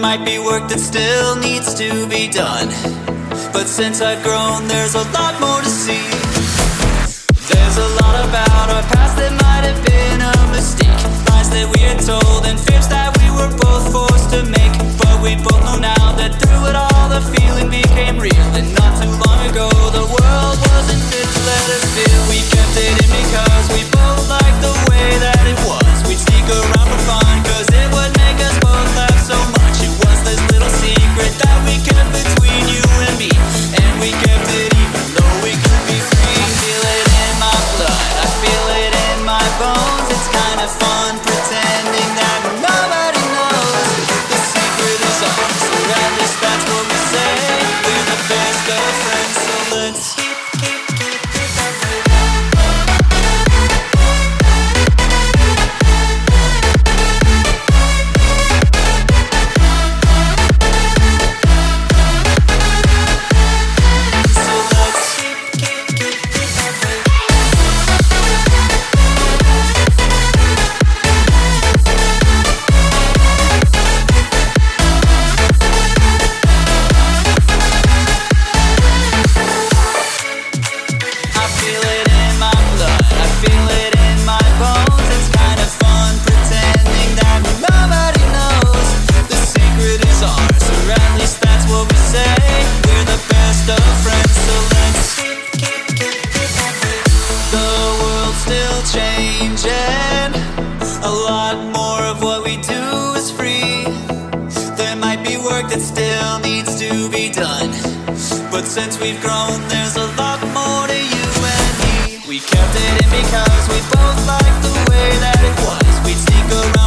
might be work that still needs to be done, but since I've grown, there's a lot more to see. There's a lot about our past that might have been a mistake, lies that we had told and fears that we were both forced to make. But we both know now that through it all the feeling became real, and not too long ago the world wasn't fit to let us feel. We kept it in because we both liked the way that it was. We'd sneak around for fun cause it would make us both laugh so much. It was this little secret that we kept between you and me, and we kept it even though we could be free. I feel it in my blood, I feel it in my bones. It's kind of fun pretending that nobody knows. The secret is ours, or at least that's what we say. We're the best of friends, so let's changing. A lot more of what we do is free. There might be work that still needs to be done, but since we've grown, there's a lot more to you and me. We kept it in because we both liked the way that it was. We'd sneak around